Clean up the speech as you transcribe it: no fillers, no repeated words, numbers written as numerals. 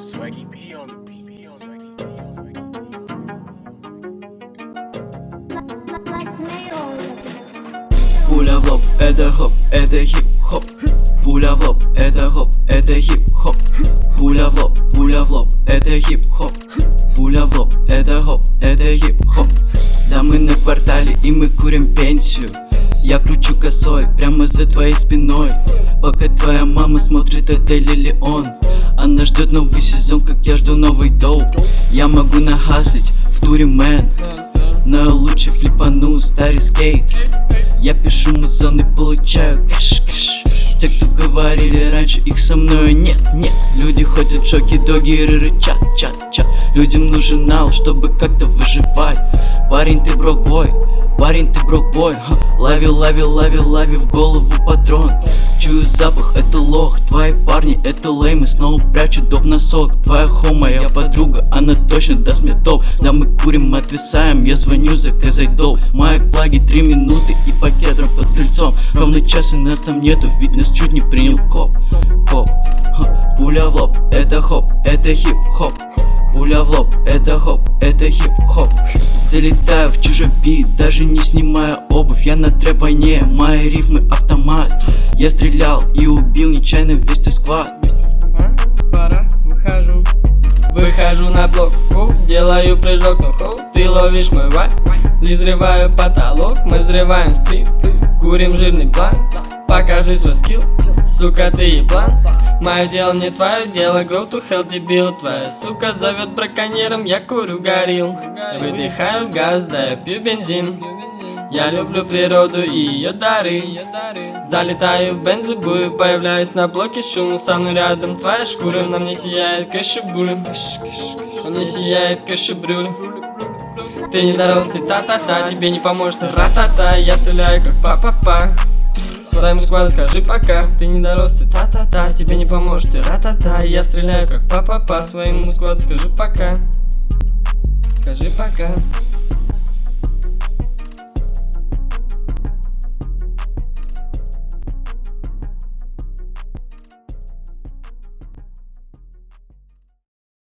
Swaggy B on the beat. Пуля в лоб, это хоп, это хип-хоп. Пуля в лоб, это хоп, это хип-хоп. Пуля в лоб, это хип-хоп. Пуля в лоб, это хоп, это хип-хоп. Да мы на квартале и мы курим пенсию. Я кручу косой прямо за твоей спиной, пока твоя мама смотрит Отель Элеон. Она ждет новый сезон, как я жду новый доуп. Я могу нахаслить в туре мэн, но лучше флипану старый скейт. Я пишу музон и получаю кэш. Те, кто говорили раньше, их со мной нет. Люди ходят в шоке, доги рычат, чат. Людям нужен нал, чтобы как-то выживать. Парень, ты брокбой, Лови в голову патрон. Чую запах, это лох. Твои парни, это леймы, снова прячут доп носок. Твоя моя подруга, она точно даст мне топ. Да мы курим, отвисаем, я звоню, заказай доп. Мои плаги 3 минуты и по кедрам под крыльцом. Ровно час и нас там нету, ведь нас чуть не принял коп. Пуля в лоб, это хоп, это хип-хоп. Пуля в лоб, это хоп, это хип-хоп. Залетаю в чужой бит, даже не снимая обувь. Я на трэп-войне, мои рифмы автомат. Я стрелял и убил нечаянно весь твой сквад. Пора, выхожу на блок, делаю прыжок, ты ловишь мой вайб. Взрываю потолок, мы взрываем сплит. Курим жирный план, покажи свой скилл. Сука, ты еблан. Мое дело не твое дело, go to hell, дебил. Твоя сука зовет браконьером, я курю горил. Выдыхаю газ, да я пью бензин. Я люблю природу и ее дары. Залетаю в бензобую, появляюсь на блоке, шум со мной рядом. Твоя шкура на мне сияет кашебули. Мне сияет кашебрюли. Ты не дорос, та-та-та, тебе не поможет ра-та-та. Я стреляю как па-па-па. Своему складу скажи пока. Ты не дорос, та-та-та, тебе не поможет ра-та-та. Я стреляю как па-па-па. Своему складу скажи пока. Скажи пока.